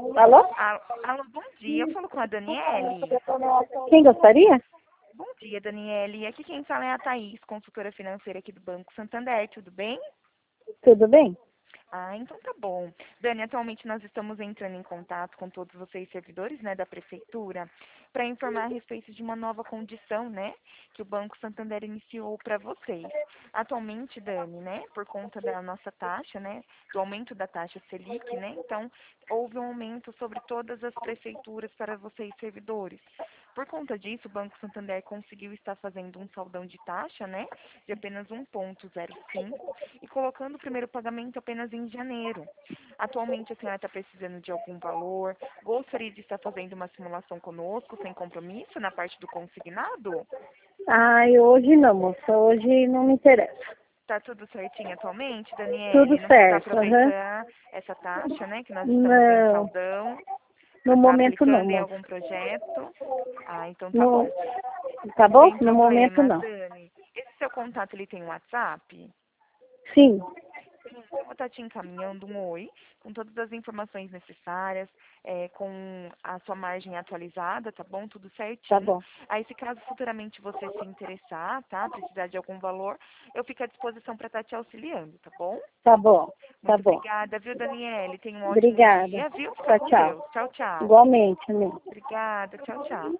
Alô? Alô, bom dia. Eu falo com a Daniele. Quem gostaria? Bom dia, Daniele. Aqui quem fala é a Thaís, consultora financeira aqui do Banco Santander. Tudo bem? Tudo bem? Ah, então tá bom. Dani, atualmente nós estamos entrando em contato com todos vocês servidores, né, da prefeitura, para informar a respeito de uma nova condição, né, que o Banco Santander iniciou para vocês. Atualmente, Dani, né, por conta da nossa taxa, né, do aumento da taxa Selic, né, então houve um aumento sobre todas as prefeituras para vocês servidores. Por conta disso, o Banco Santander conseguiu estar fazendo um saldão de taxa, né, de apenas 1,05 e colocando o primeiro pagamento apenas em janeiro. Atualmente a senhora está precisando de algum valor? Gostaria de estar fazendo uma simulação conosco, sem compromisso, na parte do consignado? Ai, hoje não, moça. Hoje não me interessa. Tá tudo certinho atualmente, Tudo Daniele? Não quis certo, aham. aproveitar essa taxa, né, que nós estamos em Não, saldão, no para estar momento não, aplicando em moça. algum projeto? Ah, então tá No, bom. tá bom? Sem No momento problema, não. Dani. Esse seu contato, ele tem WhatsApp? Sim, Sim, eu vou estar te encaminhando um oi, com todas as informações necessárias, com a sua margem atualizada, tá bom? Tudo tá certinho. bom. Aí, se caso futuramente você se interessar, tá? Precisar de algum valor, eu fico à disposição para estar te auxiliando, tá bom? Tá bom. Tá Muito bom. obrigada, viu, Daniele? Tenha um ótimo Obrigada. dia, viu? Fica Tchau, com tchau. Deus. Tchau, tchau. Igualmente, amém. Obrigada, tchau, tchau.